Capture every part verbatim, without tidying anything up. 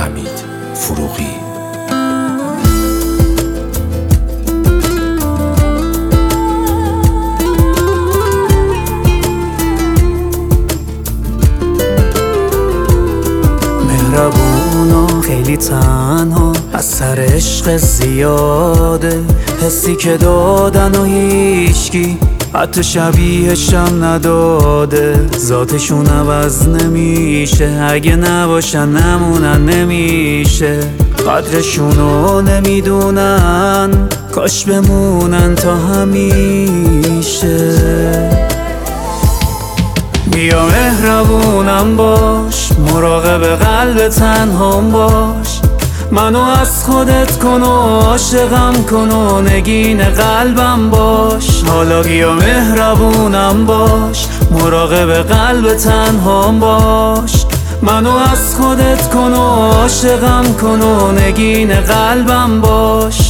حمید فروغی. مهربونا خیلی تنها از سر عشق زیاده، حسی که دادن و هیچکی حتی شبیهشم نداده. ذاتشون عوض نمیشه، اگه نباشن نمونن نمیشه. قدرشونو نمیدونن، کاش بمونن تا همیشه. بیا مهربونم باش، مراقب قلب تنهام باش. منو از خودت کن و عاشقم کن و نگین قلبم باش. حالا بیا مهربونم باش، مراقب قلب تنهام باش. منو از خودت کن و عاشقم کن و نگین قلبم باش.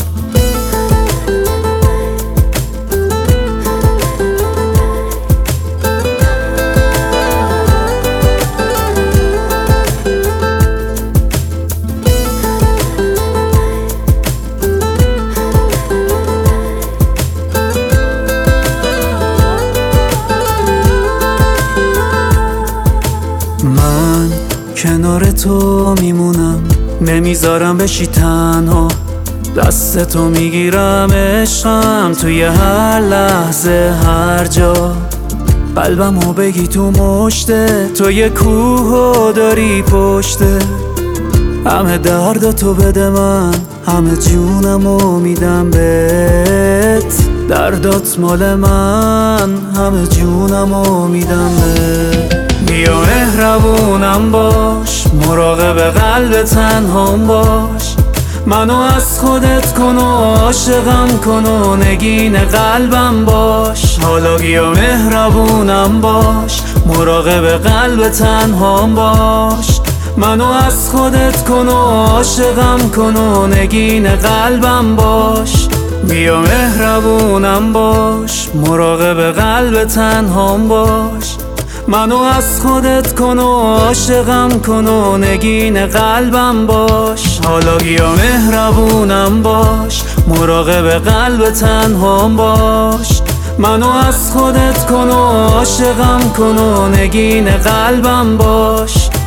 من کنار تو میمونم، نمیذارم بشی تنها. دست تو میگیرم عشقم توی هر لحظه هر جا. قلبمو بگی تو مشته، تو یه کوهو داری پشته. همه درداتو بده من، همه جونمو میدم بهت. دردات مال من، همه جونمو میدم بهت. بیا مهربونم باش، مراقب قلب تنهام باش. منو از خودت کن و عاشقم کن و نگین قلبم باش. حالا بیا مهربونم باش، مراقب قلب تنهام باش. منو از خودت کن و عاشقم کن و نگین قلبم باش. بیا مهربونم باش، مراقب قلب تنهام باش. منو از خودت کن و عاشقم کن و نگین قلبم باش. حالا بیا مهربونم باش، مراقب قلب تنهام باش. منو از خودت کن و عاشقم کن و نگین قلبم باش.